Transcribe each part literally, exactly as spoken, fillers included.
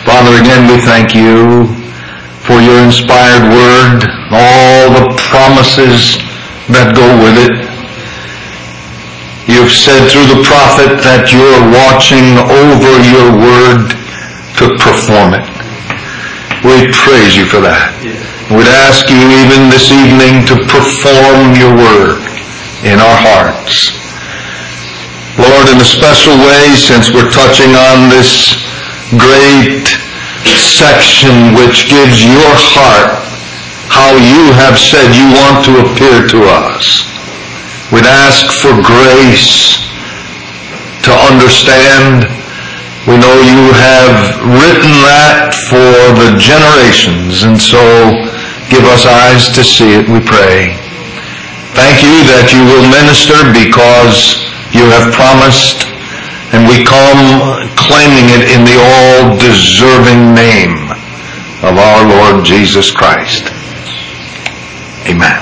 Father, again we thank you for your inspired word, all the promises that go with it. You've said through the prophet that you're watching over your word to perform it. We praise you for that. We'd ask you even this evening to perform your word in our hearts. Lord, in a special way, since we're touching on this great section which gives your heart how you have said you want to appear to us, we'd ask for grace to understand. We know you have written that for the generations, and so give us eyes to see it, we pray. Thank you that you will minister because you have promised, and we come claiming it in the all-deserving name of our Lord Jesus Christ. Amen.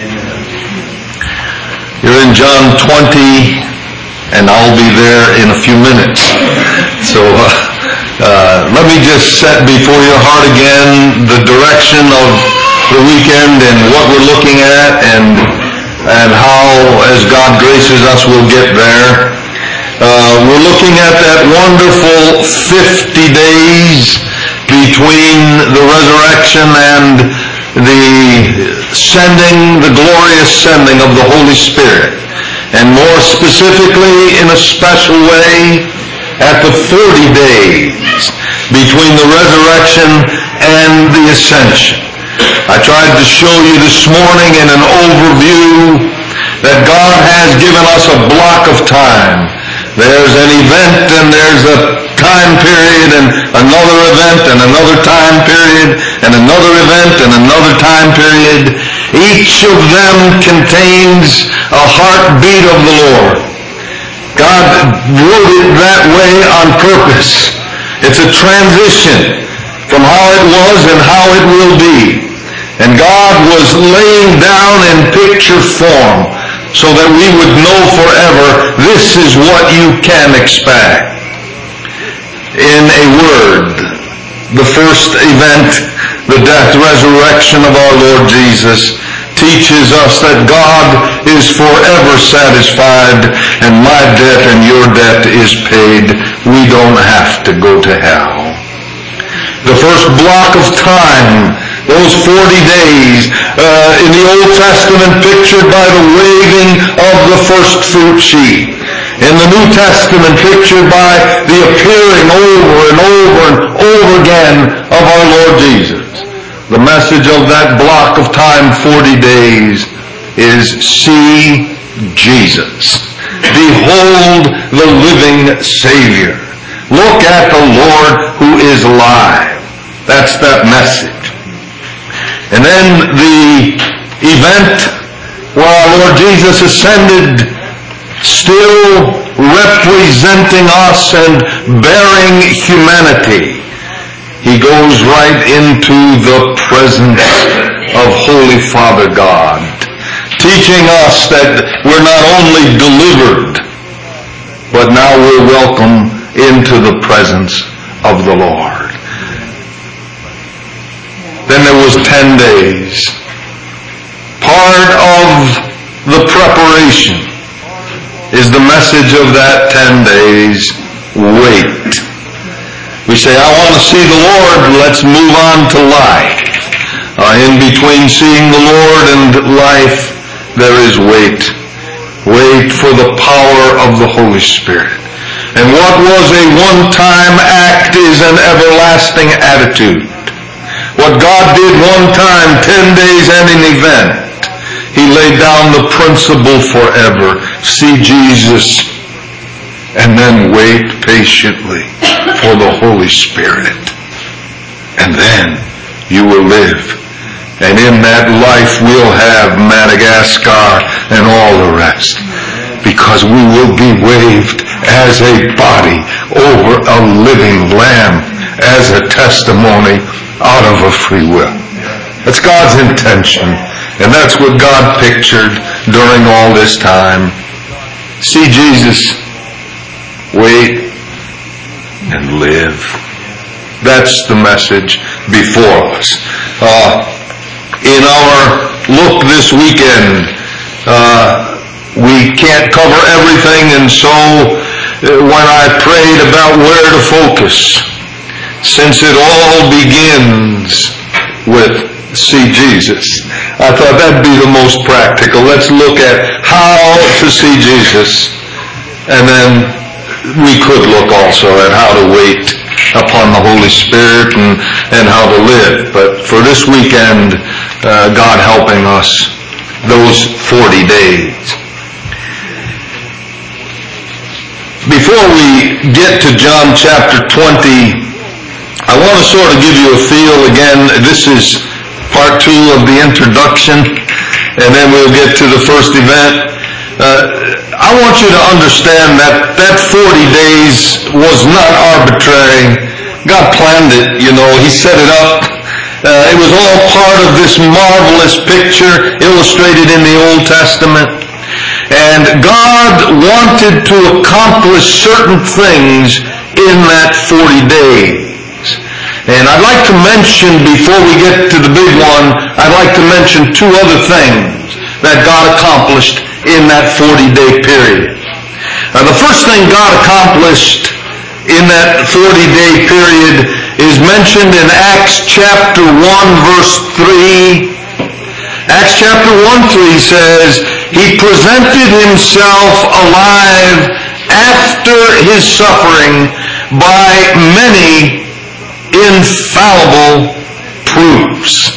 You're in John twenty, and I'll be there in a few minutes. So uh, uh, let me just set before your heart again the direction of the weekend and what we're looking at, and and how, as God graces us, we'll get there. Uh, we're looking at that wonderful fifty days between the resurrection and the sending, the glorious sending of the Holy Spirit. And more specifically, in a special way, at the forty days between the resurrection and the ascension. I tried to show you this morning in an overview that God has given us a block of time. There's an event and there's a time period and another event and another time period and another event and another time period. Each of them contains a heartbeat of the Lord. God wrote it that way on purpose. It's a transition from how it was and how it will be. And God was laying down in picture form so that we would know forever this is what you can expect. In a word, the first event, the death, resurrection of our Lord Jesus, teaches us that God is forever satisfied and my debt and your debt is paid. We don't have to go to hell. The first block of time, those forty days, uh, in the Old Testament pictured by the waving of the first fruit sheet. In the New Testament pictured by the appearing over and over and over again of our Lord Jesus. The message of that block of time, forty days, is see Jesus. Behold the living Savior. Look at the Lord who is alive. That's that message. And then the event where our Lord Jesus ascended, still representing us and bearing humanity. He goes right into the presence of Holy Father God, teaching us that we're not only delivered, but now we're welcome into the presence of the Lord. Then there was ten days. Part of the preparation is the message of that ten days. Wait. We say, I want to see the Lord, let's move on to life. Uh, in between seeing the Lord and life, there is wait. Wait for the power of the Holy Spirit. And what was a one-time act is an everlasting attitude. What God did one time, ten days and an event, He laid down the principle forever. See Jesus and then wait patiently for the Holy Spirit. And then you will live. And in that life we'll have Madagascar and all the rest. Because we will be waved as a body over a living lamb, as a testimony out of a free will. That's God's intention. And that's what God pictured during all this time. See Jesus, wait, and live. That's the message before us. Uh, in our look this weekend, uh, we can't cover everything, and so uh, when I prayed about where to focus, since it all begins with see Jesus, I thought that'd be the most practical. Let's look at how to see Jesus, and then we could look also at how to wait upon the Holy Spirit and, and how to live. But for this weekend, uh, God helping us, those forty days. Before we get to John chapter twenty, I want to sort of give you a feel again. This is part two of the introduction, and then we'll get to the first event. Uh, I want you to understand that that forty days was not arbitrary. God planned it, you know. He set it up. Uh, it was all part of this marvelous picture illustrated in the Old Testament. And God wanted to accomplish certain things in that forty days. And I'd like to mention, before we get to the big one, I'd like to mention two other things that God accomplished in that forty-day period. Now, the first thing God accomplished in that forty-day period is mentioned in Acts chapter one, verse three. Acts chapter one, three says, He presented Himself alive after His suffering by many infallible proofs.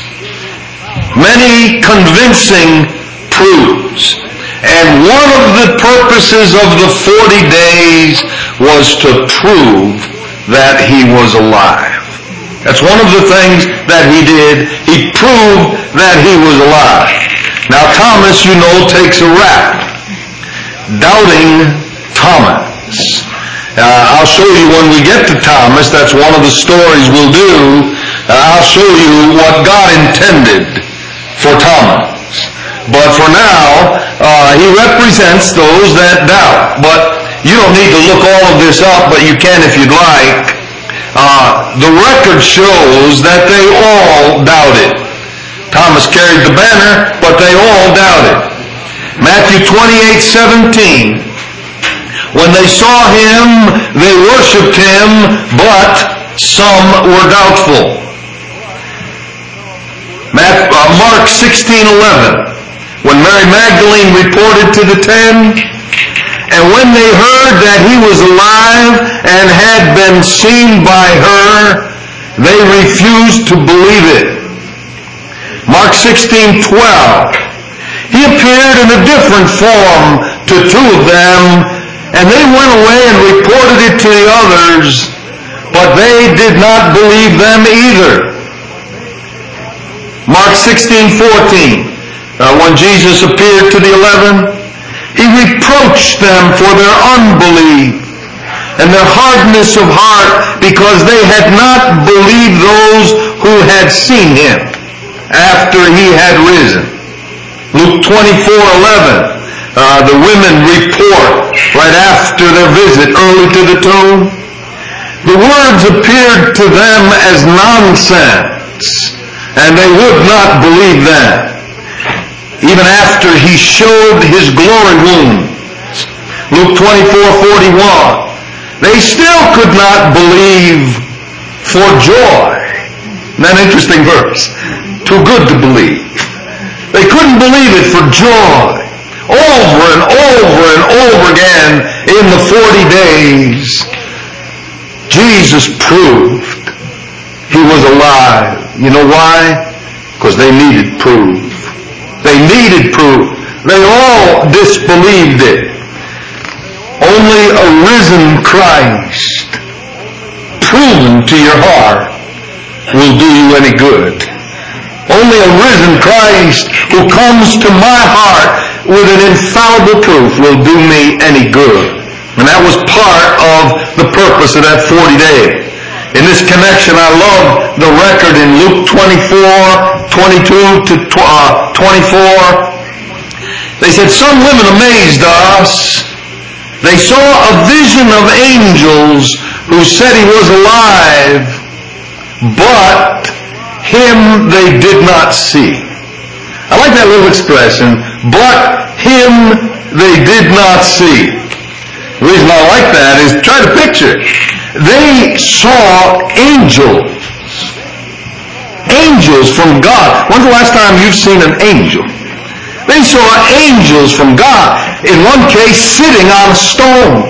Many convincing proofs. And one of the purposes of the forty days was to prove that He was alive. That's one of the things that He did. He proved that He was alive. Now Thomas, you know, takes a rap. Doubting Thomas. Uh, I'll show you when we get to Thomas. That's one of the stories we'll do. Uh, I'll show you what God intended for Thomas. But for now, uh, he represents those that doubt. But you don't need to look all of this up, but you can if you'd like. Uh, the record shows that they all doubted. Thomas carried the banner, but they all doubted. Matthew twenty-eight seventeen. When they saw Him, they worshipped Him, but some were doubtful. Mark sixteen eleven. When Mary Magdalene reported to the ten, and when they heard that He was alive and had been seen by her, they refused to believe it. Mark sixteen twelve. He appeared in a different form to two of them, and they went away and reported it to the others, but they did not believe them either. Mark sixteen fourteen. Uh, when Jesus appeared to the eleven, He reproached them for their unbelief and their hardness of heart, because they had not believed those who had seen Him after He had risen. Luke twenty-four eleven. Uh, the women report right after their visit early to the tomb. The words appeared to them as nonsense, and they would not believe them. Even after He showed His glory wounds. Luke twenty-four forty-one. They still could not believe for joy. Isn't that an interesting verse? Too good to believe. They couldn't believe it for joy. Over and over and over again in the forty days, Jesus proved He was alive. You know why? Because they needed proof. They needed proof. They all disbelieved it. Only a risen Christ, proven to your heart, will do you any good. Only a risen Christ who comes to my heart with an infallible proof will do me any good. And that was part of the purpose of that forty days. In this connection, I love the record in Luke twenty-four, twenty-two to twenty-four. They said, some women amazed us. They saw a vision of angels who said He was alive, but him they did not see. I like that little expression, but him they did not see. The reason I like that is try to picture it. They saw angels. Angels from God. When's the last time you've seen an angel? They saw angels from God. In one case, sitting on a stone.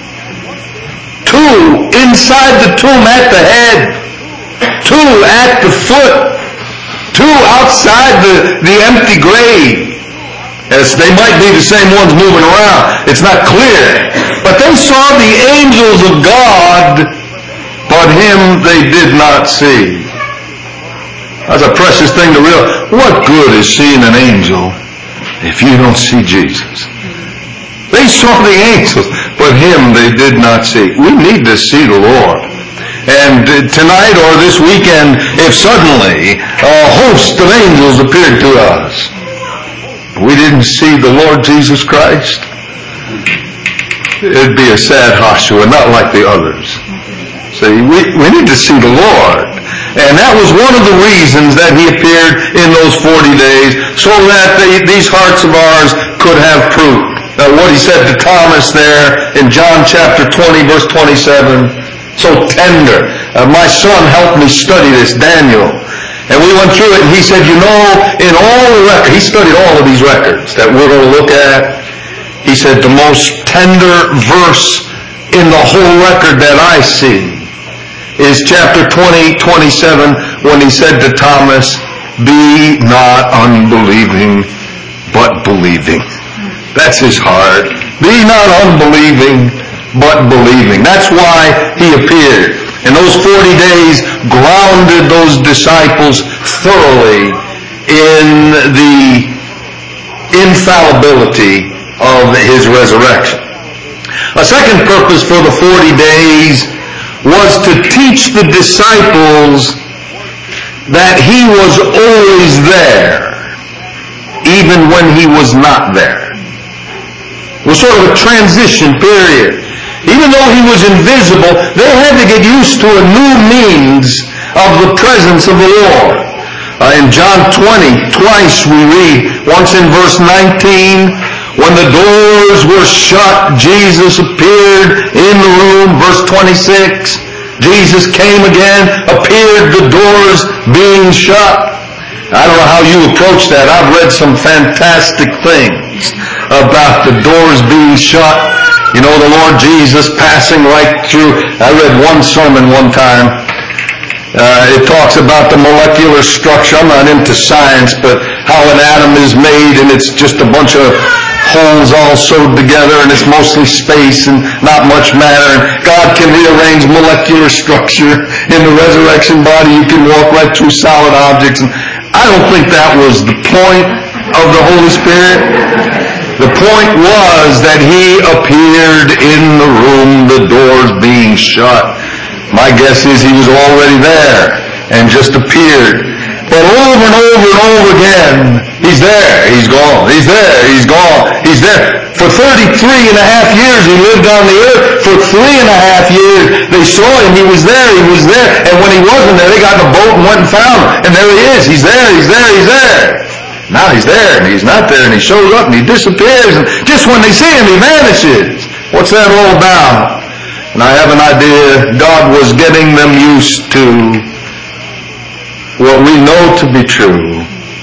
Two inside the tomb at the head. Two at the foot. Two outside the, the empty grave. As they might be the same ones moving around. It's not clear. But they saw the angels of God, but him they did not see. That's a precious thing to realize. What good is seeing an angel if you don't see Jesus? They saw the angels, but him they did not see. We need to see the Lord. And tonight or this weekend, if suddenly a host of angels appeared to us, we didn't see the Lord Jesus Christ, it'd be a sad Joshua, not like the others. See, we, we need to see the Lord. And that was one of the reasons that he appeared in those forty days, so that they, these hearts of ours could have proof. Now, what he said to Thomas there in John chapter twenty, verse twenty-seven, so tender. Uh, my son helped me study this, Daniel. And we went through it, and he said, you know, in all the records, he studied all of these records that we're going to look at. He said, the most tender verse in the whole record that I see is chapter twenty, twenty-seven, when he said to Thomas, be not unbelieving, but believing. That's his heart. Be not unbelieving, but believing. That's why he appeared. And those forty days grounded those disciples thoroughly in the infallibility of his resurrection. A second purpose for the forty days was to teach the disciples that he was always there, even when he was not there. It was sort of a transition period. Even though he was invisible, they had to get used to a new means of the presence of the Lord. Uh, in John twenty, twice we read, once in verse nineteen, when the doors were shut, Jesus appeared in the room. Verse twenty-six, Jesus came again, appeared, the doors being shut. I don't know how you approach that. I've read some fantastic things about the doors being shut. You know, the Lord Jesus passing right through. I read one sermon one time. Uh, it talks about the molecular structure. I'm not into science, but how an atom is made, and it's just a bunch of holes all sewed together, and it's mostly space and not much matter. And God can rearrange molecular structure in the resurrection body. You can walk right through solid objects. And I don't think that was the point of the Holy Spirit. The point was that he appeared in the room, the doors being shut. My guess is he was already there and just appeared. But over and over and over again, he's there, he's gone, he's there, he's gone, he's there. For thirty-three and a half years he lived on the earth. For three and a half years they saw him, he was there, he was there. And when he wasn't there, they got in a boat and went and found him. And there he is, he's there, he's there, he's there. Now he's there, and he's not there, and he shows up, and he disappears, and just when they see him, he vanishes. What's that all about? And I have an idea. God was getting them used to what we know to be true.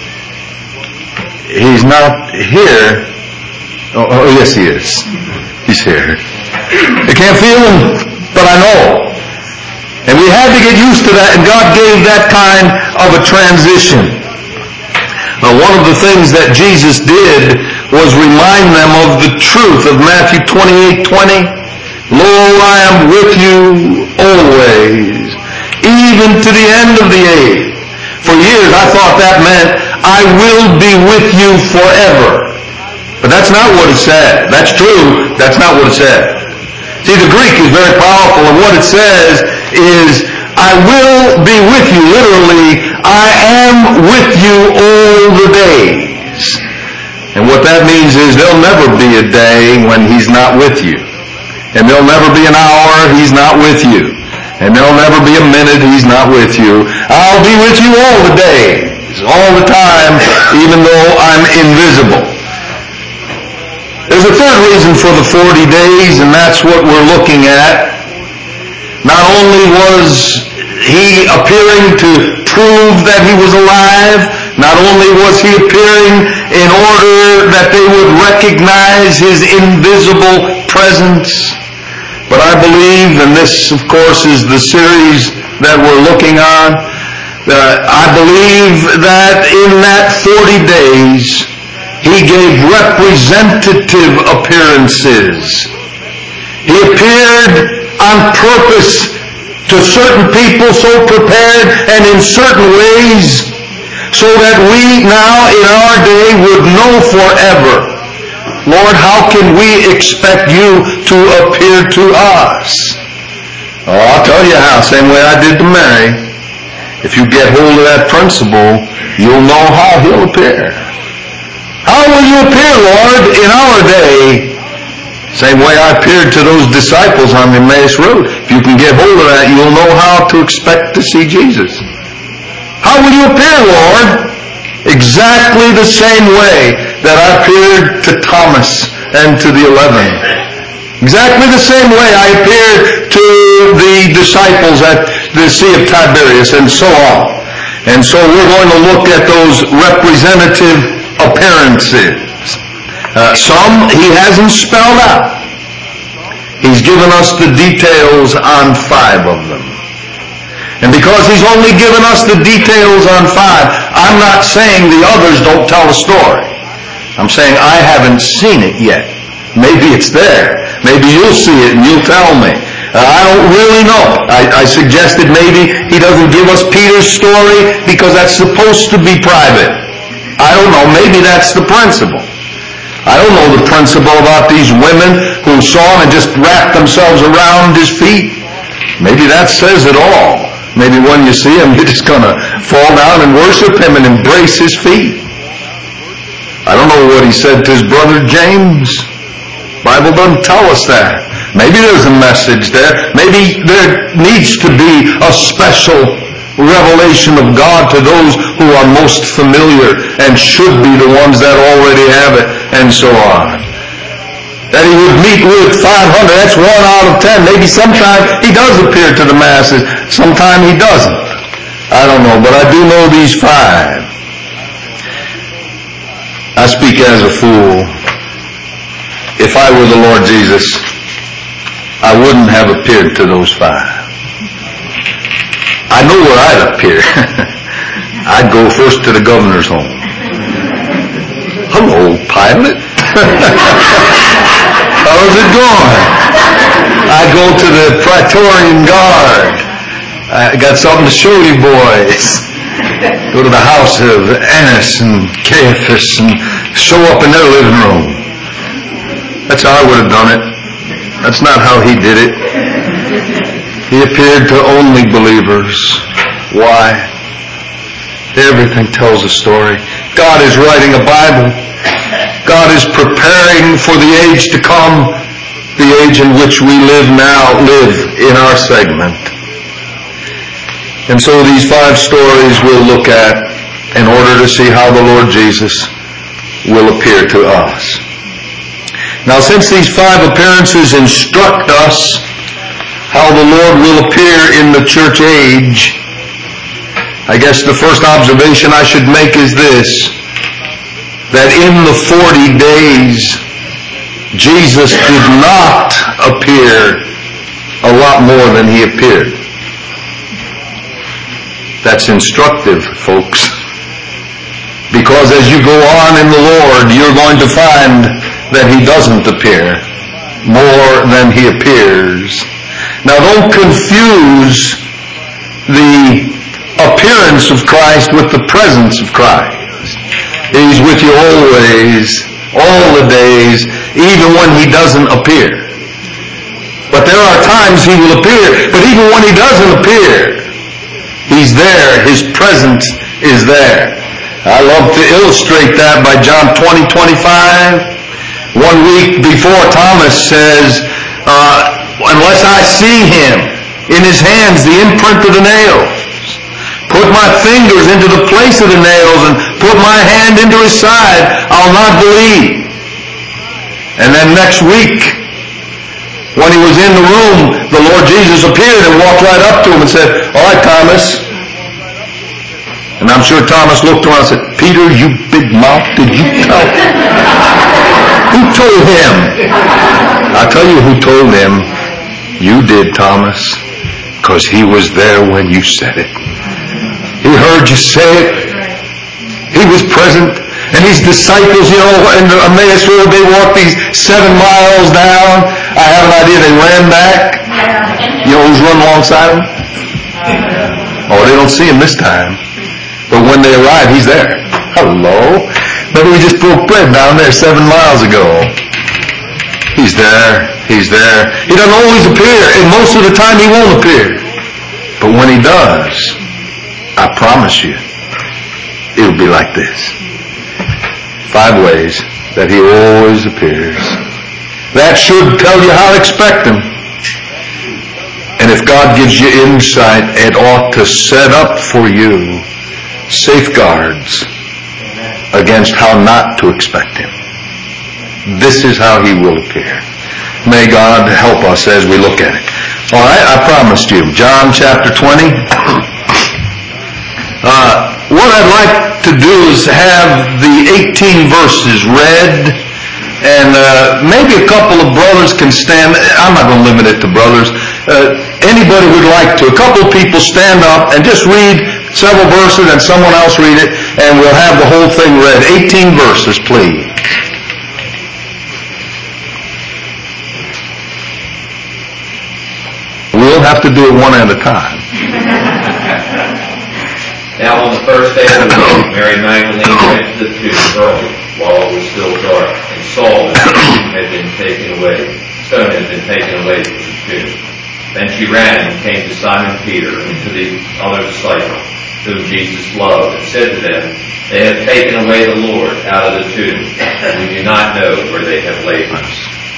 He's not here. Oh, oh yes, he is. He's here. I can't feel him, but I know. And we had to get used to that, and God gave that kind of a transition. Uh, one of the things that Jesus did was remind them of the truth of Matthew twenty-eight twenty. Lo, I am with you always, even to the end of the age. For years I thought that meant, I will be with you forever. But that's not what it said. That's true. That's not what it said. See, the Greek is very powerful, and what it says is, I will be with you, literally, I am with you all the days. And what that means is there'll never be a day when he's not with you. And there'll never be an hour he's not with you. And there'll never be a minute He's not with you. I'll be with you all the days, all the time, even though I'm invisible. There's a third reason for the forty days, and that's what we're looking at. Not only was He appearing to prove that He was alive, not only was He appearing in order that they would recognize His invisible presence, but I believe, and this of course is the series that we're looking on, uh, I believe that in that forty days, He gave representative appearances. He appeared on purpose to certain people, so prepared and in certain ways, so that we now in our day would know forever, Lord, how can we expect you to appear to us? Oh, I'll tell you how, same way I did to Mary. If you get hold of that principle, you'll know how He'll appear. How will you appear, Lord, in our day? Same way I appeared to those disciples on the Emmaus Road. If you can get hold of that, you'll know how to expect to see Jesus. How will you appear, Lord? Exactly the same way that I appeared to Thomas and to the eleven. Exactly the same way I appeared to the disciples at the Sea of Tiberias, and so on. And so we're going to look at those representative appearances. Uh, some He hasn't spelled out. He's given us the details on five of them. And because He's only given us the details on five, I'm not saying the others don't tell a story. I'm saying I haven't seen it yet. Maybe it's there. Maybe you'll see it and you'll tell me. Uh, I don't really know. I, I suggested maybe He doesn't give us Peter's story because that's supposed to be private. I don't know. Maybe that's the principle. I don't know the principle about these women who saw Him and just wrapped themselves around His feet. Maybe that says it all. Maybe when you see Him, you're just going to fall down and worship Him and embrace His feet. I don't know what He said to His brother James. The Bible doesn't tell us that. Maybe there's a message there. Maybe there needs to be a special revelation of God to those who are most familiar and should be the ones that already have it, and so on. That He would meet with five hundred, that's one out of ten. Maybe sometime He does appear to the masses, sometime He doesn't. I don't know, but I do know these five. I speak as a fool. If I were the Lord Jesus, I wouldn't have appeared to those five. I know where I'd appear. I'd go first to the governor's home. Hello, Pilate. How's it going? I'd go to the Praetorian Guard. I got something to show you boys. Go to the house of Annas and Caiaphas and show up in their living room. That's how I would have done it. That's not how He did it. He appeared to only believers. Why? Everything tells a story. God is writing a Bible. God is preparing for the age to come, the age in which we live now, live in our segment. And so these five stories we'll look at in order to see how the Lord Jesus will appear to us. Now, since these five appearances instruct us how the Lord will appear in the church age, I guess the first observation I should make is this, that in the forty days, Jesus did not appear a lot more than He appeared. That's instructive, folks. Because as you go on in the Lord, you're going to find that He doesn't appear more than He appears. Now, don't confuse the appearance of Christ with the presence of Christ. He's with you always, all the days, even when He doesn't appear. But there are times He will appear, but even when He doesn't appear, He's there. His presence is there. I love to illustrate that by John twenty twenty-five. One week before, Thomas says, uh, unless I see Him, In his hands the imprint of the nails. Put my fingers into the place of the nails and put my hand into his side. I'll not believe. And then next week, when he was in the room, the Lord Jesus appeared and walked right up to him and said, all right, Thomas. And I'm sure Thomas looked around and said, Peter, you big mouth, did you tell him? Who told him? I'll tell you who told him. You did, Thomas, because he was there when you said it. He heard you say it. He was present. And his disciples, you know, in the Emmaus Road, they walked these seven miles down. I have an idea they ran back. You know who's running alongside them? Oh, they don't see him this time. But when they arrive, he's there. Hello. Remember we just broke bread down there seven miles ago. He's there. He's there. He doesn't always appear, and most of the time he won't appear. But when he does, I promise you, it'll be like this. Five ways that he always appears. That should tell you how to expect him. And if God gives you insight, it ought to set up for you safeguards against how not to expect him. This is how he will appear. May God help us as we look at it. All right, I promised you. John chapter twenty. Uh, what I'd like to do is have the eighteen verses read, and uh, maybe a couple of brothers can stand. I'm not going to limit it to brothers. Uh, anybody who'd like to. A couple of people stand up and just read several verses, and someone else read it, and we'll have the whole thing read. eighteen verses, please. We'll have to do it one at a time. Now on the first day of the week, Mary Magdalene went to the tomb early, while it was still dark, and saw that the tomb had been taken away, the stone had been taken away from the tomb. Then she ran and came to Simon Peter and to the other disciple, whom Jesus loved, and said to them, they have taken away the Lord out of the tomb, and we do not know where they have laid him.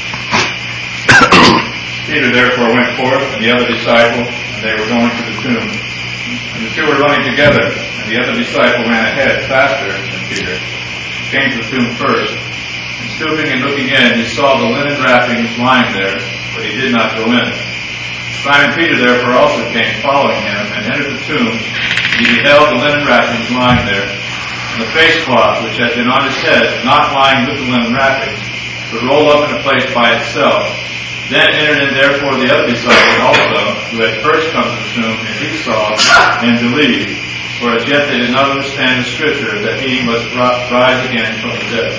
Peter therefore went forth, and the other disciple, and they were going to the tomb. And the two were running together, and the other disciple ran ahead faster than Peter. He came to the tomb first, and stooping and looking in, he saw the linen wrappings lying there, but he did not go in. Simon Peter therefore also came following him, and entered the tomb. He beheld the linen wrappings lying there, and the face cloth which had been on his head, not lying with the linen wrappings, but rolled up in a place by itself. Then entered in therefore the other disciple also, who had first come to the tomb, and he saw and believed, for as yet they did not understand the scripture that he must rise again from the dead.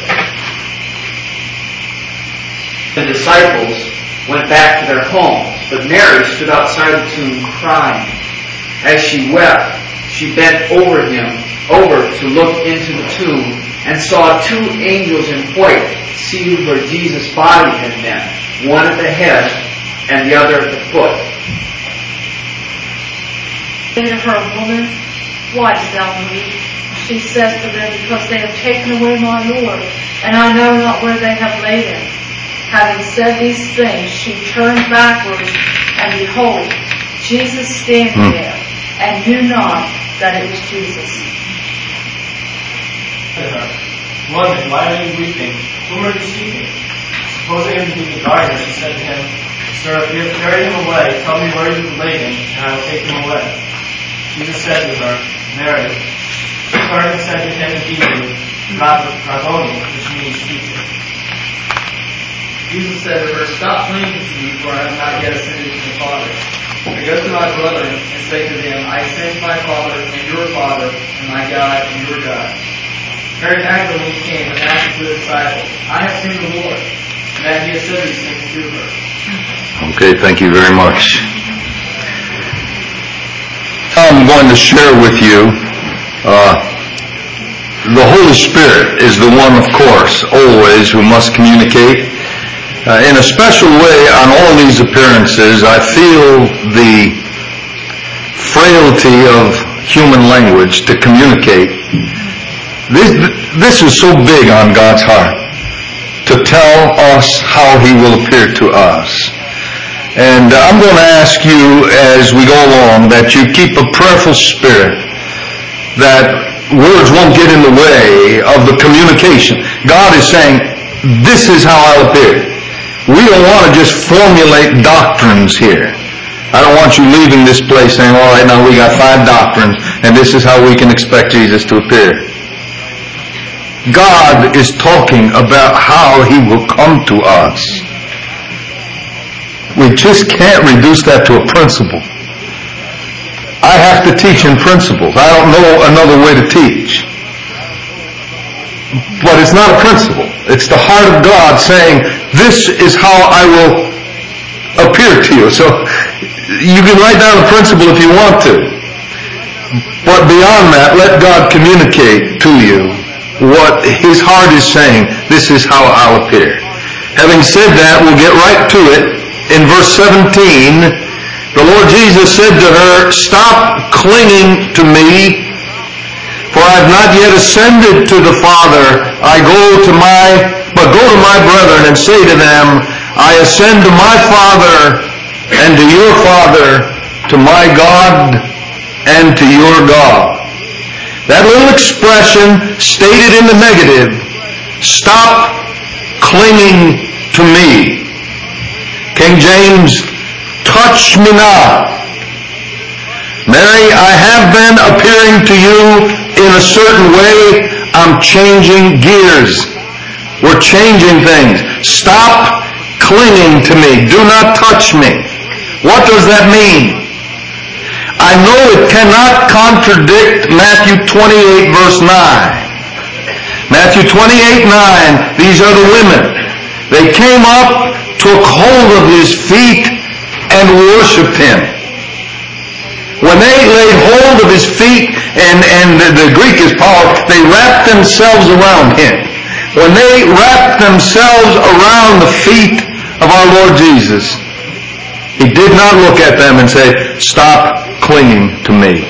The disciples went back to their homes, but Mary stood outside the tomb crying. As she wept, she bent over him, over to look into the tomb, and saw two angels in white seated where Jesus' body had been, one at the head and the other at the foot. Say to her, woman, why dost thou weep? She said to them, because they have taken away my Lord, and I know not where they have laid him. Having said these things, she turned backwards, and behold, Jesus standing hmm. there, and knew not that it was Jesus. Woman, why are you weeping? Whom are you seeking? Supposing him to be the gardener, she said to him, Sir, if you have carried him away, tell me where you have laid him, and I will take him away. Jesus said to her, Mary. She turned and said to him in Hebrew, Rabboni, which means teacher. Jesus said to her, Stop clinging to me, for I have not yet ascended to the Father. But go to my brethren and say to them, I ascend to my Father and your Father, and my God and your God. Mary Magdalene came and asked the disciples, I have seen the Lord, and that he has said these things to her. Okay, thank you very much. I'm going to share with you, uh, the Holy Spirit is the one, of course, always who must communicate. Uh, in a special way, on all these appearances, I feel the frailty of human language to communicate. This, this is so big on God's heart, to tell us how He will appear to us. And I'm going to ask you as we go along that you keep a prayerful spirit, that words won't get in the way of the communication. God is saying, this is how I'll appear. We don't want to just formulate doctrines here. I don't want you leaving this place saying, all right, now we got five doctrines, and this is how we can expect Jesus to appear. God is talking about how He will come to us. We just can't reduce that to a principle. I have to teach in principles. I don't know another way to teach. But it's not a principle. It's the heart of God saying, this is how I will appear to you. So you can write down a principle if you want to. But beyond that, let God communicate to you what His heart is saying. This is how I'll appear. Having said that, we'll get right to it. In verse seventeen, the Lord Jesus said to her, stop clinging to me, for I have not yet ascended to the Father. I go to my, but go to my brethren and say to them, I ascend to my Father and to your Father, to my God and to your God. That little expression stated in the negative, stop clinging to me. King James, touch me not. Mary, I have been appearing to you in a certain way. I'm changing gears. We're changing things. Stop clinging to me. Do not touch me. What does that mean? I know it cannot contradict Matthew twenty-eight verse nine. Matthew twenty-eight nine, these are the women. They came up, took hold of His feet, and worshipped Him. When they laid hold of His feet, and, and the, the Greek is powerful, they wrapped themselves around Him. When they wrapped themselves around the feet of our Lord Jesus, He did not look at them and say, stop clinging to me.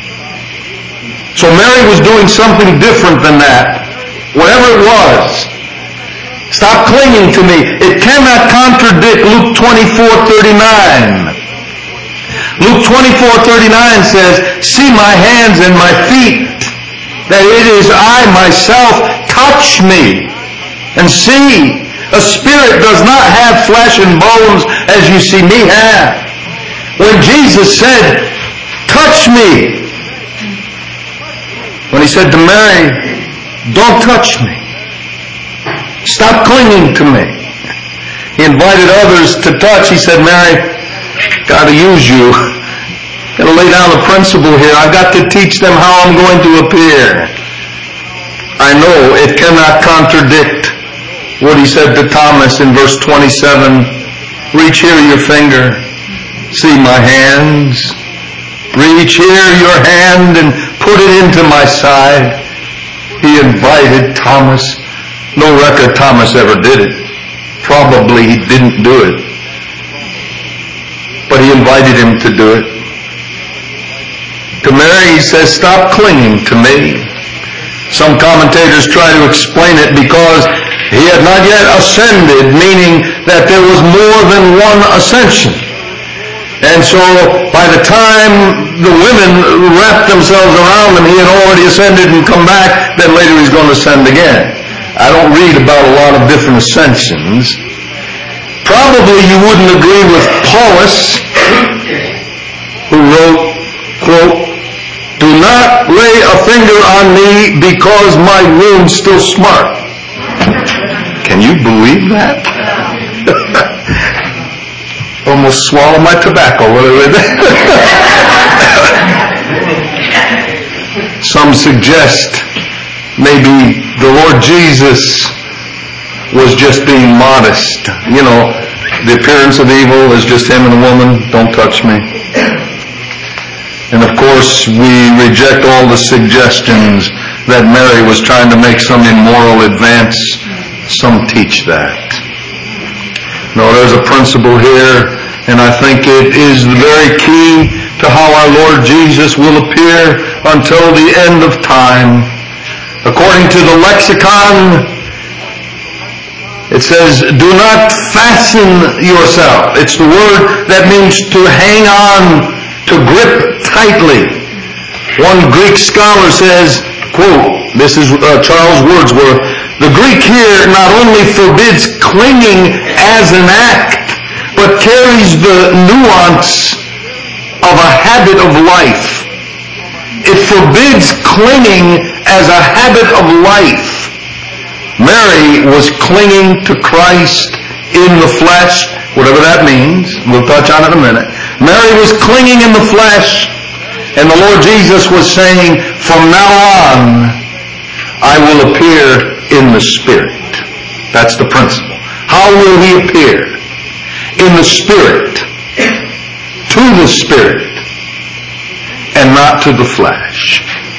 So Mary was doing something different than that. Whatever it was, stop clinging to me. It cannot contradict Luke twenty-four thirty-nine. Luke twenty-four thirty-nine says, see my hands and my feet, that it is I myself. Touch me and see. A spirit does not have flesh and bones as you see me have. When Jesus said, touch me, when He said to Mary, don't touch me, stop clinging to me, He invited others to touch. He said, Mary, got to use you. Got to lay down a principle here. I've got to teach them how I'm going to appear. I know it cannot contradict what He said to Thomas in verse twenty-seven. Reach here your finger. See my hands. Reach here your hand and put it into my side. He invited Thomas. No record Thomas ever did it. Probably he didn't do it. But He invited him to do it. To Mary He says, stop clinging to me. Some commentators try to explain it because He had not yet ascended, meaning that there was more than one ascension. And so by the time the women wrapped themselves around Him, He had already ascended and come back, then later He's going to ascend again. I don't read about a lot of different ascensions. Probably you wouldn't agree with Paulus, who wrote, quote, do not lay a finger on me because my wound's still smart. Can you believe that? Almost swallow my tobacco. Some suggest maybe the Lord Jesus was just being modest. You know, the appearance of evil is just Him and a woman. Don't touch me. And of course, we reject all the suggestions that Mary was trying to make some immoral advance. Some teach that. No, there's a principle here, and I think it is the very key to how our Lord Jesus will appear until the end of time. According to the lexicon, It says, do not fasten yourself. It's the word that means to hang on, to grip tightly. One Greek scholar says, quote, this is uh, Charles Wordsworth, the Greek here not only forbids clinging as an act, but carries the nuance of a habit of life. It forbids clinging as a habit of life. Mary was clinging to Christ in the flesh, whatever that means. We'll touch on it in a minute. Mary was clinging in the flesh, and the Lord Jesus was saying, from now on, I will appear in the Spirit. That's the principle. How will He appear? In the Spirit. To the Spirit. And not to the flesh.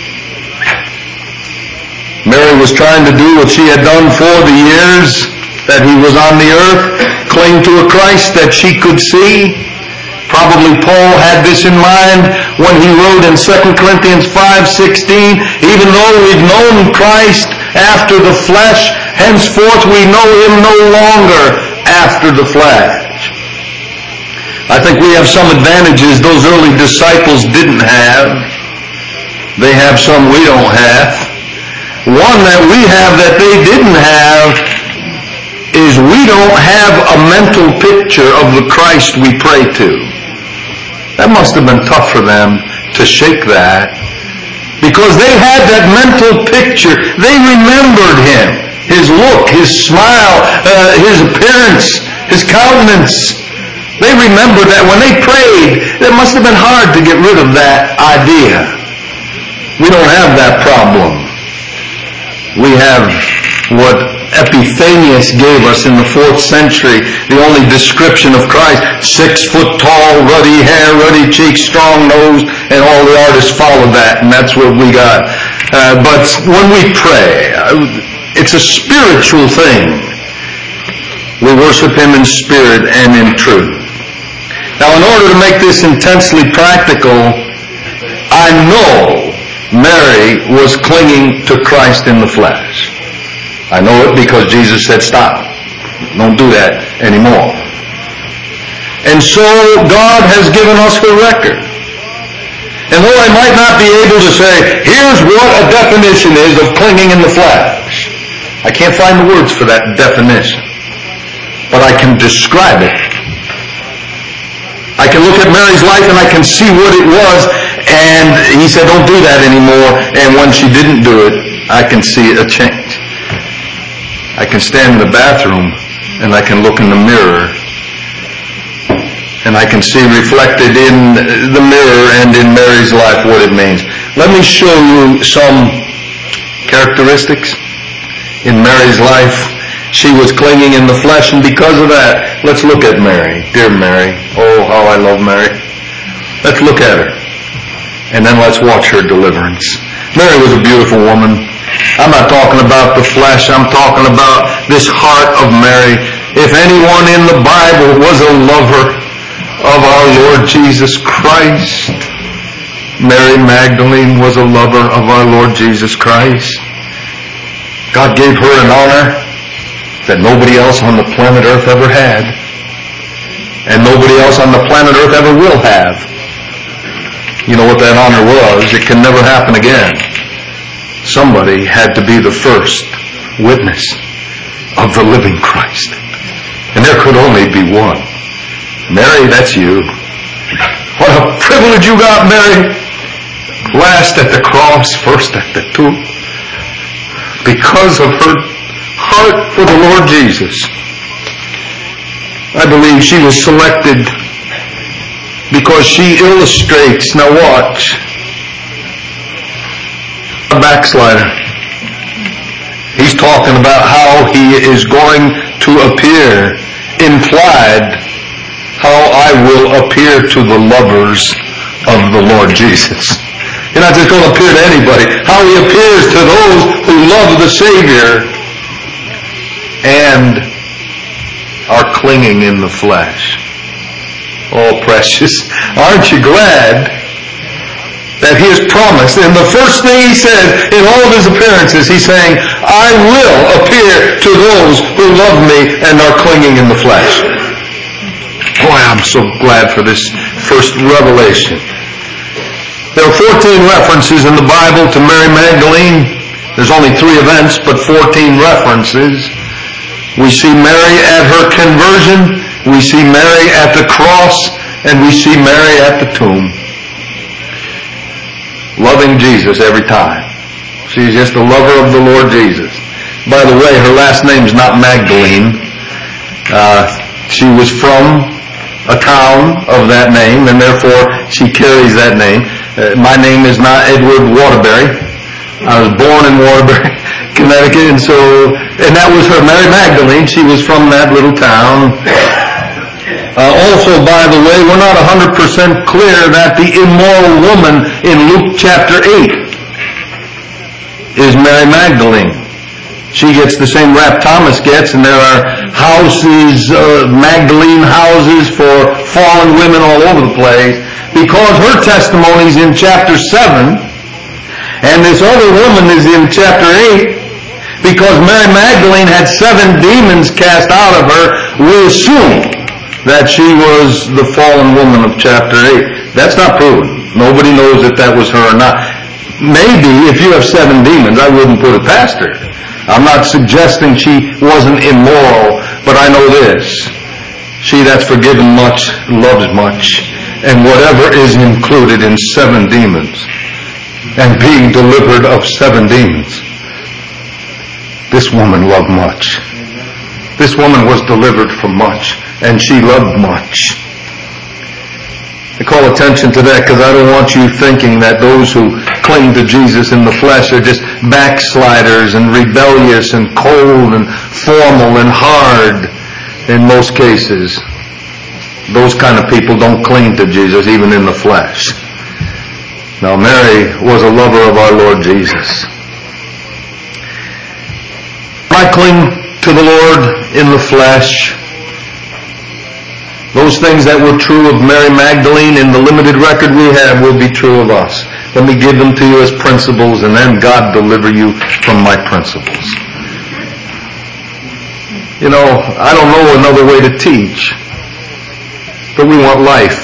Mary was trying to do what she had done for the years that He was on the earth, cling to a Christ that she could see. Probably Paul had this in mind when he wrote in Second Corinthians five sixteen, even though we've known Christ after the flesh, henceforth we know Him no longer after the flesh. I think we have some advantages those early disciples didn't have. They have some we don't have. One that we have that they didn't have is we don't have a mental picture of the Christ we pray to. That must have been tough for them to shake that, because they had that mental picture. They remembered Him, His look, His smile, uh, His appearance, His countenance. They remembered that when they prayed, it must have been hard to get rid of that idea. We don't have that problem. We have what Epiphanius gave us in the fourth century, the only description of Christ, six foot tall, ruddy hair, ruddy cheeks, strong nose, and all the artists followed that, and that's what we got. Uh, but when we pray, it's a spiritual thing. We worship Him in spirit and in truth. Now, in order to make this intensely practical, I know Mary was clinging to Christ in the flesh. I know it because Jesus said, stop. Don't do that anymore. And so God has given us her record. And though I might not be able to say, here's what a definition is of clinging in the flesh, I can't find the words for that definition. But I can describe it. I can look at Mary's life and I can see what it was, and He said, don't do that anymore. And when she didn't do it, I can see a change. I can stand in the bathroom and I can look in the mirror and I can see reflected in the mirror and in Mary's life what it means. Let me show you some characteristics in Mary's life. She was clinging in the flesh, and because of that, let's look at Mary. Dear Mary. Oh, how I love Mary. Let's look at her. And then let's watch her deliverance. Mary was a beautiful woman. I'm not talking about the flesh. I'm talking about this heart of Mary. If anyone in the Bible was a lover of our Lord Jesus Christ, Mary Magdalene was a lover of our Lord Jesus Christ. God gave her an honor that nobody else on the planet Earth ever had, and nobody else on the planet Earth ever will have. You know what that honor was? It can never happen again. Somebody had to be the first witness of the living Christ, and there could only be one. Mary, that's you. What a privilege you got, Mary. Last at the cross, first at the tomb, because of her heart for the Lord Jesus. I believe she was selected because she illustrates, now watch, a backslider. He's talking about how he is going to appear, implied, how I will appear to the lovers of the Lord Jesus. You're not just going to appear to anybody. How He appears to those who love the Savior and are clinging in the flesh. Oh, precious. Aren't you glad that He has promised. And the first thing He says in all of His appearances, He's saying, I will appear to those who love me and are clinging in the flesh. Boy, I'm so glad for this first revelation. There are fourteen references in the Bible to Mary Magdalene. There's only three events, but fourteen references. We see Mary at her conversion, we see Mary at the cross, and we see Mary at the tomb. Loving Jesus every time. She's just a lover of the Lord Jesus. By the way, her last name's not Magdalene. Uh, she was from a town of that name, and therefore she carries that name. Uh, my name is not Edward Waterbury. I was born in Waterbury, Connecticut, and so, and that was her, Mary Magdalene. She was from that little town. Uh, also, by the way, we're not one hundred percent clear that the immoral woman in Luke chapter eight is Mary Magdalene. She gets the same rap Thomas gets, and there are houses, uh, Magdalene houses for fallen women all over the place, because her testimony's in chapter seven, and this other woman is in chapter eight, because Mary Magdalene had seven demons cast out of her. We assume that she was the fallen woman of chapter eight. That's not proven. Nobody knows if that was her or not. Maybe if you have seven demons, I wouldn't put it past her. I'm not suggesting she wasn't immoral, but I know this. She that's forgiven much loves much, and whatever is included in seven demons and being delivered of seven demons, this woman loved much. This woman was delivered from much, and she loved much. I call attention to that because I don't want you thinking that those who cling to Jesus in the flesh are just backsliders and rebellious and cold and formal and hard in most cases. Those kind of people don't cling to Jesus even in the flesh. Now, Mary was a lover of our Lord Jesus. I cling to the Lord in the flesh. Those things that were true of Mary Magdalene in the limited record we have will be true of us. Let me give them to you as principles, and then God deliver you from my principles. You know, I don't know another way to teach, but we want life.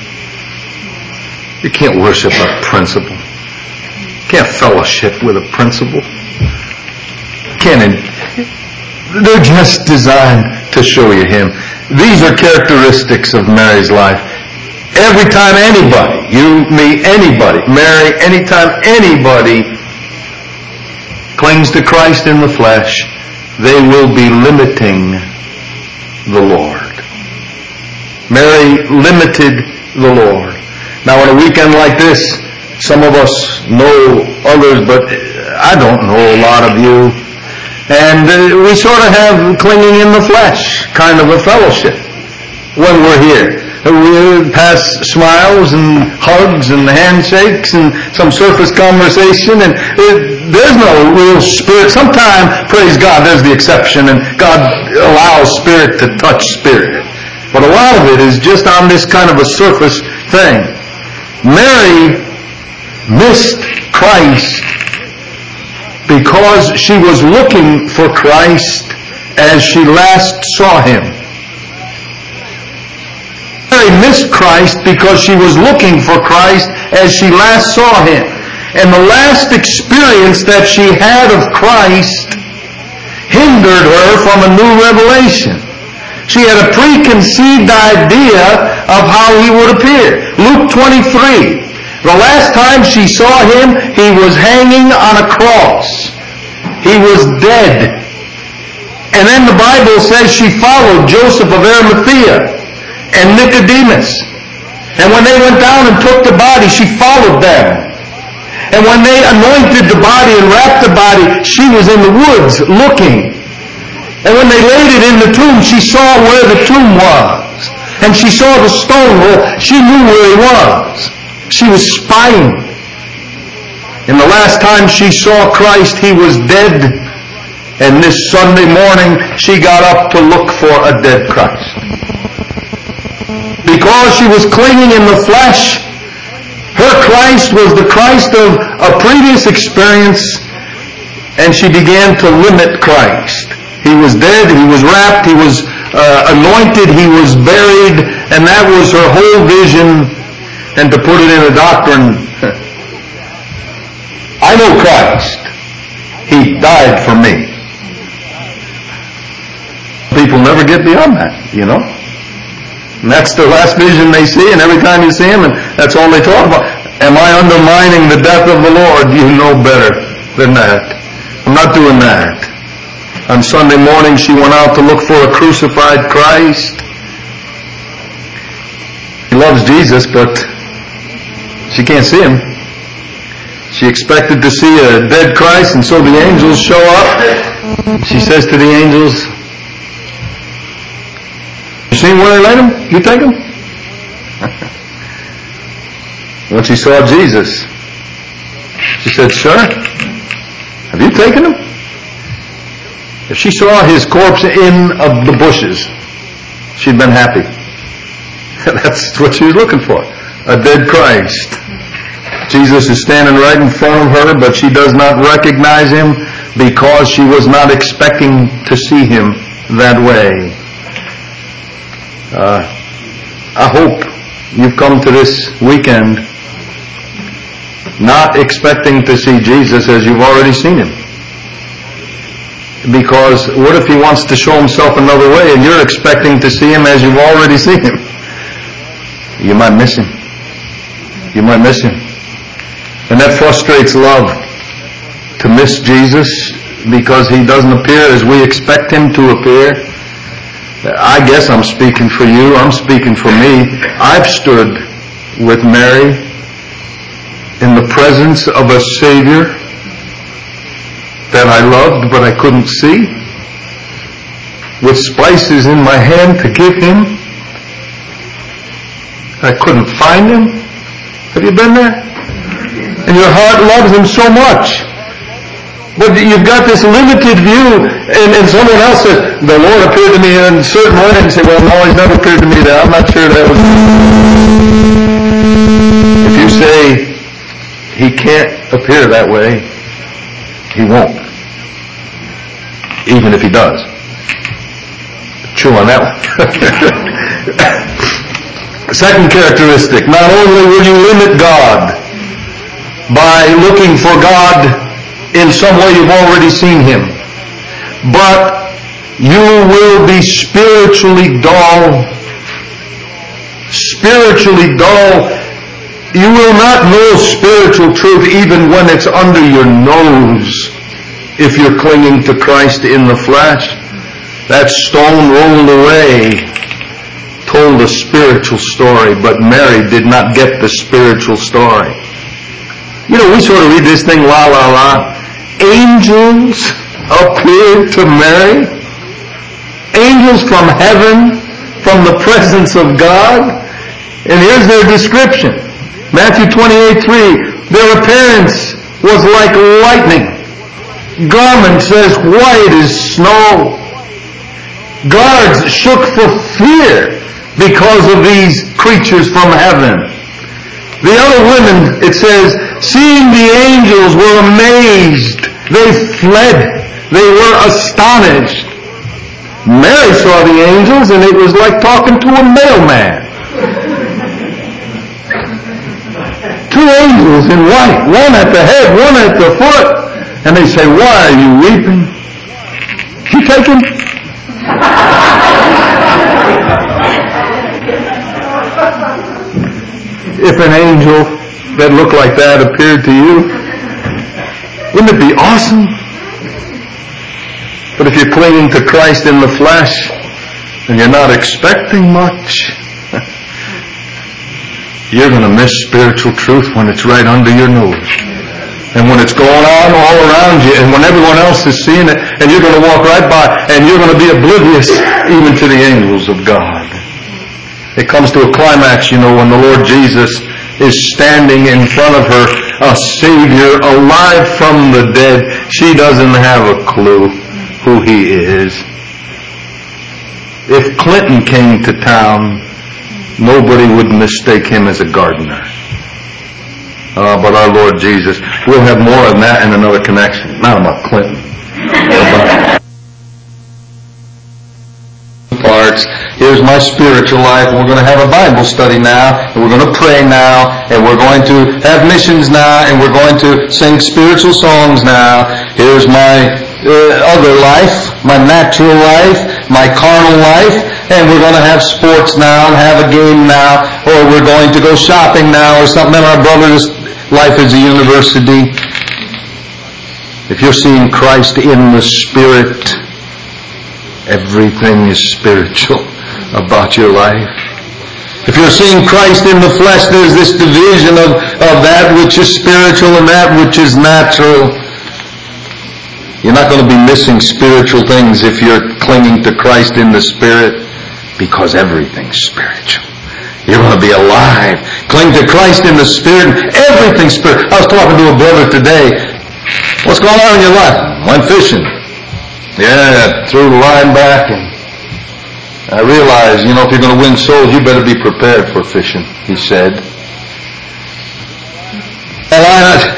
You can't worship a principle. You can't fellowship with a principle. You can't. They're just designed to show you Him. These are characteristics of Mary's life. Every time anybody, you, me, anybody, Mary, anytime anybody clings to Christ in the flesh, they will be limiting the Lord. Mary limited the Lord. Now on a weekend like this, some of us know others, but I don't know a lot of you. And uh, we sort of have clinging in the flesh kind of a fellowship when we're here. We pass smiles and hugs and handshakes and some surface conversation, and it, there's no real spirit. Sometimes, praise God, there's the exception, and God allows spirit to touch spirit. But a lot of it is just on this kind of a surface thing. Mary missed Christ because she was looking for Christ as she last saw Him. Mary missed Christ because she was looking for Christ as she last saw Him. And the last experience that she had of Christ hindered her from a new revelation. She had a preconceived idea of how He would appear. Luke twenty-three. The last time she saw Him, He was hanging on a cross. He was dead. And then the Bible says she followed Joseph of Arimathea and Nicodemus. And when they went down and took the body, she followed them. And when they anointed the body and wrapped the body, she was in the woods looking. And when they laid it in the tomb, she saw where the tomb was. And she saw the stone roll. She knew where He was. She was spying. And the last time she saw Christ, He was dead. And this Sunday morning, she got up to look for a dead Christ. Because she was clinging in the flesh, Her Christ was the Christ of a previous experience, and she began to limit Christ. He was dead, he was wrapped, he was uh, anointed, he was buried, and that was her whole vision. And to put it in a doctrine, I know Christ. He died for me. People never get beyond that, you know. And that's the last vision they see, and every time you see him, and that's all they talk about. Am I undermining the death of the Lord? You know better than that. I'm not doing that. On Sunday morning, she went out to look for a crucified Christ. She loves Jesus, but she can't see him. She expected to see a dead Christ, and so the angels show up. She says to the angels, "You seen where they laid him? You take him?" When she saw Jesus, she said, "Sir, have you taken him?" If she saw his corpse in of the bushes, she'd been happy. That's what she was looking for, a dead Christ. Jesus is standing right in front of her, but she does not recognize him because she was not expecting to see him that way. Uh, I hope you've come to this weekend not expecting to see Jesus as you've already seen him. Because what if he wants to show himself another way and you're expecting to see him as you've already seen him? You might miss him. You might miss him. And that frustrates love, to miss Jesus because he doesn't appear as we expect him to appear. I guess I'm speaking for you. I'm speaking for me. I've stood with Mary in the presence of a Savior that I loved but I couldn't see, with spices in my hand to give him. I couldn't find him. Have you been there? And your heart loves him so much. But you've got this limited view, and, and someone else says, "The Lord appeared to me in a certain way," and you say, "Well, no, he's never appeared to me there. I'm not sure that was..." If you say he can't appear that way, he won't. Even if he does. Chew on that one. Second characteristic, not only will you limit God by looking for God in some way you've already seen him, but you will be spiritually dull. Spiritually dull. You will not know spiritual truth even when it's under your nose if you're clinging to Christ in the flesh. That stone rolled away told a spiritual story, but Mary did not get the spiritual story. You know, we sort of read this thing, la, la, la. Angels appeared to Mary. Angels from heaven, from the presence of God. And here's their description. Matthew twenty-eight three. Their appearance was like lightning. Garments as white as snow. Guards shook for fear because of these creatures from heaven. The other women, it says, seeing the angels, were amazed. They fled. They were astonished. Mary saw the angels, and it was like talking to a mailman. Two angels in white, one at the head, one at the foot. And they say, "Why are you weeping? You take him?" If an angel that looked like that appeared to you, wouldn't it be awesome? But if you're clinging to Christ in the flesh and you're not expecting much, you're going to miss spiritual truth when it's right under your nose. And when it's going on all around you, and when everyone else is seeing it, and you're going to walk right by, and you're going to be oblivious even to the angels of God. It comes to a climax, you know, when the Lord Jesus is standing in front of her, a Savior alive from the dead. She doesn't have a clue who he is. If Clinton came to town, nobody would mistake him as a gardener. Uh, but our Lord Jesus. We'll have more on that in another connection. Not about Clinton. About parts. Here's my spiritual life. We're going to have a Bible study now, and we're going to pray now, and we're going to have missions now, and we're going to sing spiritual songs now. Here's my uh, other life, my natural life, my carnal life, and we're going to have sports now and have a game now, or we're going to go shopping now or something. And our brother's life is a university. If you're seeing Christ in the Spirit, everything is spiritual about your life. If you're seeing Christ in the flesh, there's this division of, of that which is spiritual and that which is natural. You're not going to be missing spiritual things if you're clinging to Christ in the Spirit, because everything's spiritual. You're going to be alive. Cling to Christ in the Spirit. Everything's spiritual. I was talking to a brother today. What's going on in your life? Went fishing. Yeah, threw the line back, and I realized, you know, if you're going to win souls, you better be prepared for fishing, he said. And I,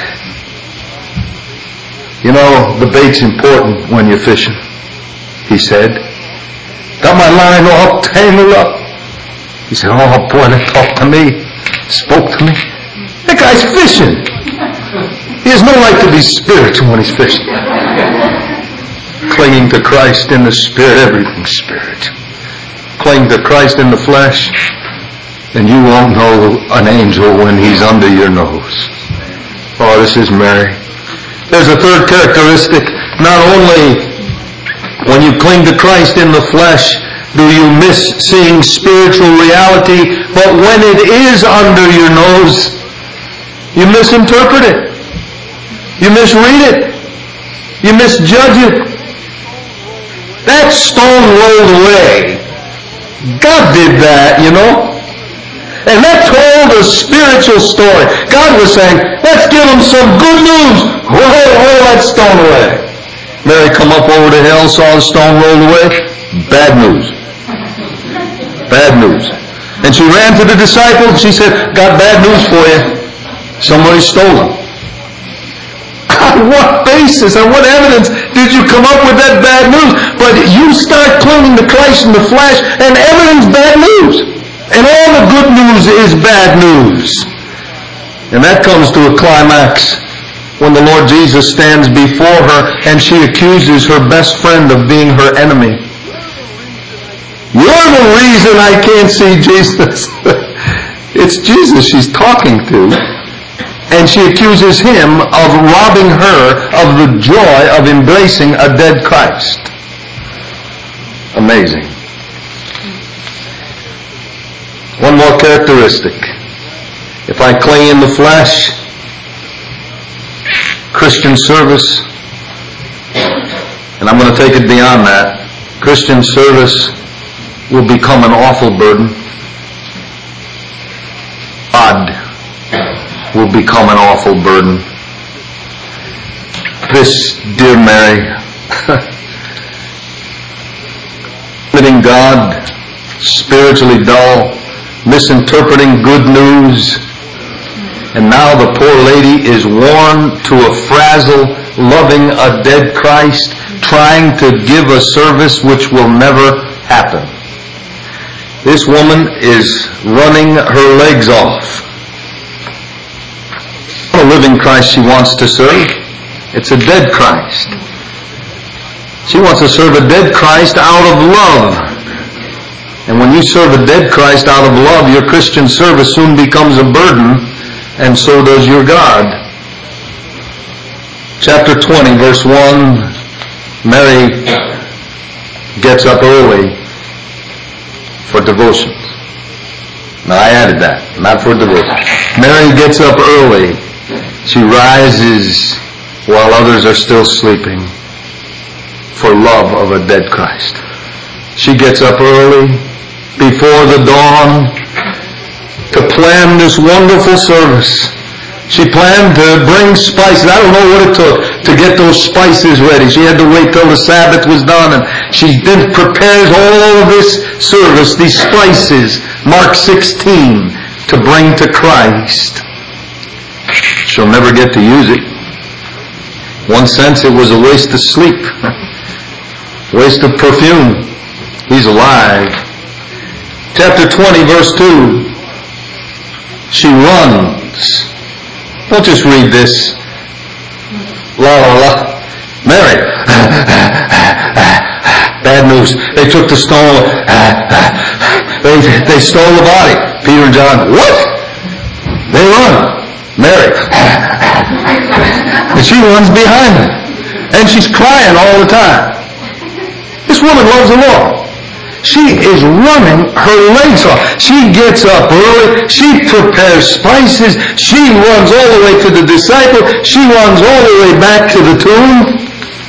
you know, the bait's important when you're fishing, he said. Got my line all tangled up. He said, oh boy, that talked to me, spoke to me. That guy's fishing. He has no right to be spiritual when he's fishing. Clinging to Christ in the Spirit, everything's spiritual. Cling to Christ in the flesh, and you won't know an angel when he's under your nose. Oh, this is Mary. There's a third characteristic. Not only when you cling to Christ in the flesh do you miss seeing spiritual reality, but when it is under your nose, you misinterpret it. You misread it. You misjudge it. That stone rolled away. God did that, you know. And that told a spiritual story. God was saying, let's give them some good news. Roll, roll that stone away. Mary come up over the hill, saw the stone rolled away. Bad news. Bad news. And she ran to the disciples. She said, got bad news for you. Somebody stole them. On what basis and what evidence did you come up with that bad news? But you start clinging to Christ in the flesh, and everything's bad news. And all the good news is bad news. And that comes to a climax when the Lord Jesus stands before her and she accuses her best friend of being her enemy. You're the reason I can't see Jesus. It's Jesus she's talking to. And she accuses him of robbing her of the joy of embracing a dead Christ. Amazing. One more characteristic. If I cling in the flesh, Christian service, and I'm going to take it beyond that, Christian service will become an awful burden. God will become an awful burden. This, dear Mary, limiting God, spiritually dull, misinterpreting good news, and now the poor lady is worn to a frazzle, loving a dead Christ, trying to give a service which will never happen. This woman is running her legs off. A living Christ she wants to serve. It's a dead Christ. She wants to serve a dead Christ out of love. And when you serve a dead Christ out of love, your Christian service soon becomes a burden, and so does your God. Chapter twenty, verse one, Mary gets up early for devotions. Now I added that, not for devotion. Mary gets up early. She rises while others are still sleeping for love of a dead Christ. She gets up early before the dawn to plan this wonderful service. She planned to bring spices. I don't know what it took to get those spices ready. She had to wait till the Sabbath was done, and she then prepares all of this service, these spices, Mark sixteen, to bring to Christ. She'll never get to use it. One sense, it was a waste of sleep. Waste of perfume. He's alive. Chapter twenty, verse two. She runs. Don't just read this. La la la. Mary. Bad news. They took the stone. They, they stole the body. Peter and John. What? They run. Mary. And she runs behind them. And she's crying all the time. This woman loves the Lord. She is running her legs off. She gets up early. She prepares spices. She runs all the way to the disciple. She runs all the way back to the tomb.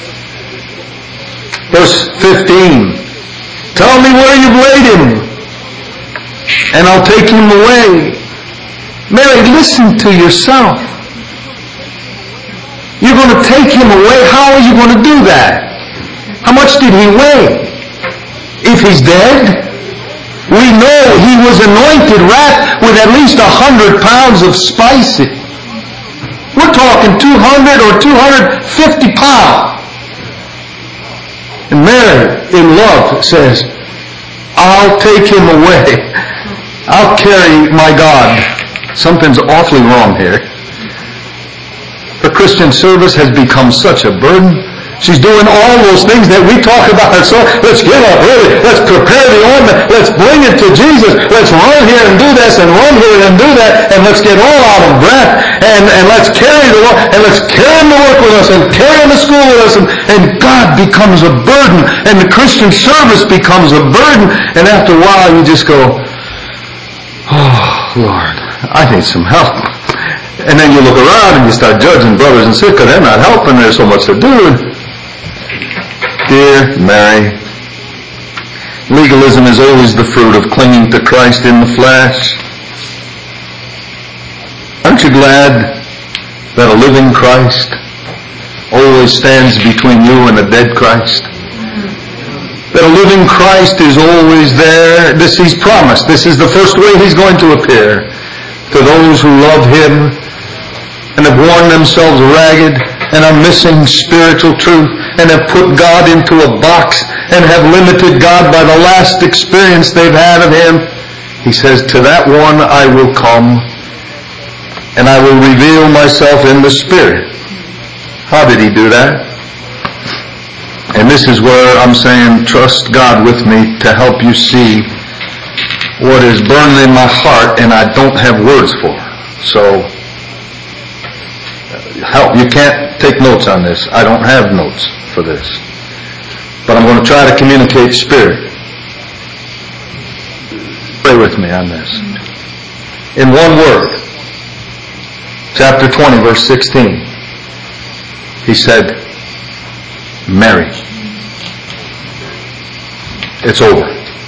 Verse fifteen. Tell me where you've laid him, and I'll take him away. Mary, listen to yourself. You're going to take him away? How are you going to do that? How much did he weigh? If he's dead, we know he was anointed, wrapped with at least a hundred pounds of spices. We're talking two hundred or two hundred fifty pounds. And Mary, in love, says, I'll take him away. I'll carry my God. Something's awfully wrong here. Her Christian service has become such a burden. She's doing all those things that we talk about. So let's get up early. Let's prepare the ointment. Let's bring it to Jesus. Let's run here and do this and run here and do that. And let's get all out of breath. And, and let's carry the Lord. And let's carry him to work with us and carry him to school with us. And, and God becomes a burden. And the Christian service becomes a burden. And after a while you just go, oh, Lord, I need some help. And then you look around and you start judging brothers and sisters. They're not helping. There's so much to do. Dear Mary, legalism is always the fruit of clinging to Christ in the flesh. Aren't you glad that a living Christ always stands between you and a dead Christ? That a living Christ is always there. This he's promised. This is the first way he's going to appear to those who love him and have worn themselves ragged and are missing spiritual truth and have put God into a box and have limited God by the last experience they've had of him. He says, to that one I will come and I will reveal myself in the Spirit. How did he do that? And this is where I'm saying, trust God with me to help you see what is burning in my heart and I don't have words for. So, help. You can't take notes on this. I don't have notes for this. But I'm going to try to communicate Spirit. Pray with me on this. In one word, chapter twenty, verse sixteen, he said, Mary. It's over.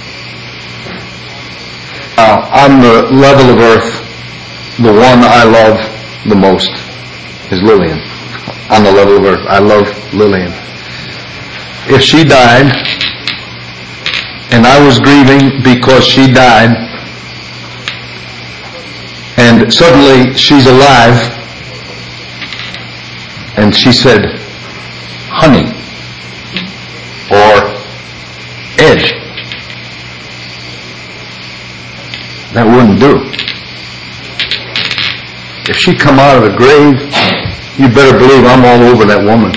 Now, on the level of earth, the one I love the most is Lillian. On the level of earth, I love Lillian. If she died, and I was grieving because she died, and suddenly she's alive, and she said, honey, or Ed, that wouldn't do. If she come out of the grave, you better believe I'm all over that woman.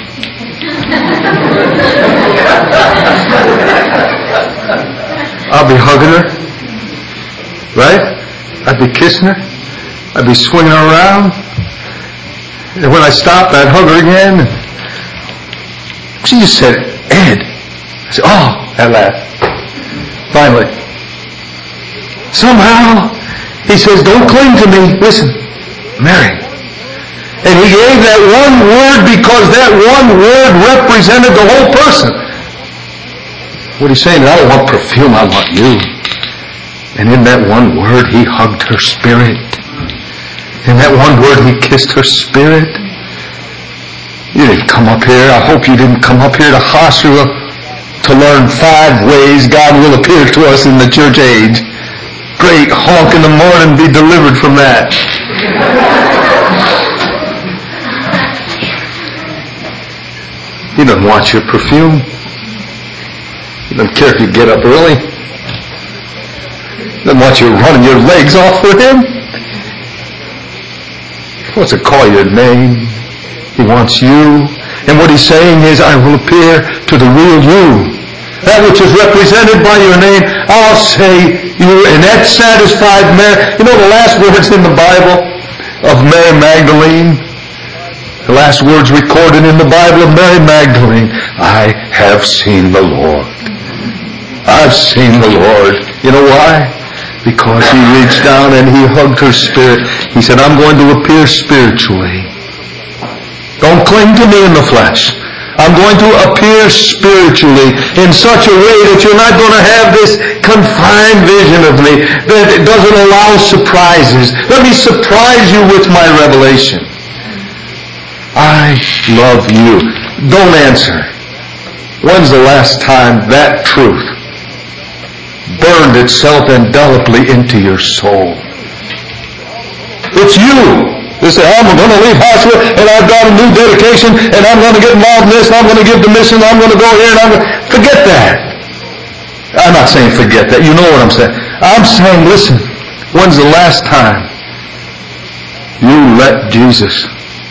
I'll be hugging her, right? I'd be kissing her. I'd be swinging her around. And when I stopped, I'd hug her again. She just said, Ed. I said, oh, at last. Finally. Somehow, he says, don't cling to me. Listen, Mary. And he gave that one word because that one word represented the whole person. What he's saying is, I don't want perfume, I want you. And in that one word, he hugged her spirit. In that one word, he kissed her spirit. You didn't come up here, I hope you didn't come up here to Joshua to learn five ways God will appear to us in the church age. Great, honk in the morning, be delivered from that. He doesn't want your perfume. He doesn't care if you get up early. He doesn't want you running your legs off for him. He wants to call your name. He wants you. And what he's saying is, I will appear to the real you. That which is represented by your name, I'll say you. And that satisfied Mary. You know the last words in the Bible of Mary Magdalene? The last words recorded in the Bible of Mary Magdalene. I have seen the Lord. I've seen the Lord. You know why? Because he reached down and he hugged her spirit. He said, I'm going to appear spiritually. Don't cling to me in the flesh. I'm going to appear spiritually in such a way that you're not going to have this confined vision of me that it doesn't allow surprises. Let me surprise you with my revelation. I love you. Don't answer. When's the last time that truth burned itself indelibly into your soul? It's you. You say, I'm going to leave Joshua and I've got a new dedication and I'm going to get involved in this and I'm going to give the mission, I'm going to go here and I'm going to... Forget that. I'm not saying forget that. You know what I'm saying. I'm saying, listen, when's the last time you let Jesus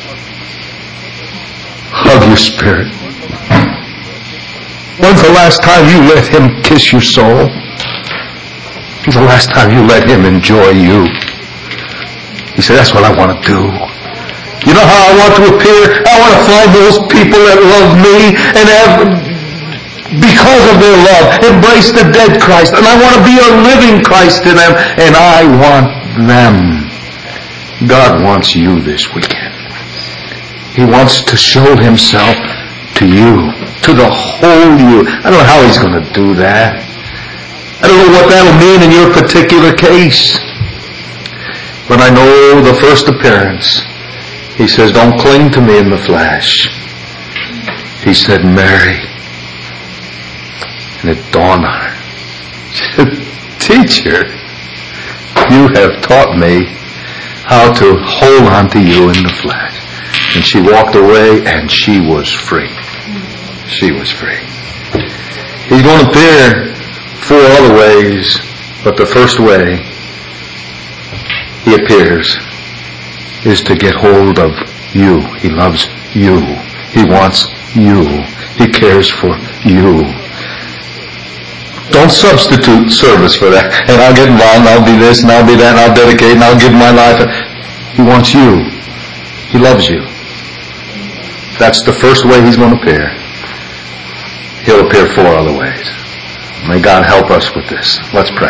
hug your spirit? When's the last time you let him kiss your soul? When's the last time you let him enjoy you? He said, that's what I want to do. You know how I want to appear? I want to find those people that love me and have, because of their love, embrace the dead Christ. And I want to be a living Christ to them. And I want them. God wants you this weekend. He wants to show himself to you, to the whole you. I don't know how he's going to do that. I don't know what that'll mean in your particular case. But I know the first appearance, he says, don't cling to me in the flesh. He said, Mary. And it dawned on her. She said, Teacher, you have taught me how to hold on to you in the flesh. And she walked away and she was free. She was free. He's going to appear four other ways, but the first way he appears is to get hold of you. He loves you. He wants you. He cares for you. Don't substitute service for that. And I'll get involved and I'll be this and I'll be that and I'll dedicate and I'll give my life. He wants you. He loves you. That's the first way he's going to appear. He'll appear four other ways. May God help us with this. Let's pray.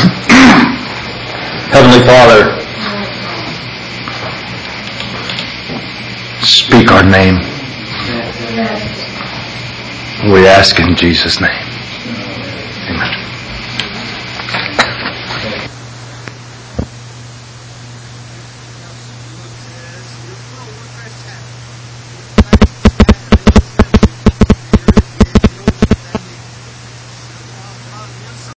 Heavenly Father, speak our name. We ask in Jesus' name.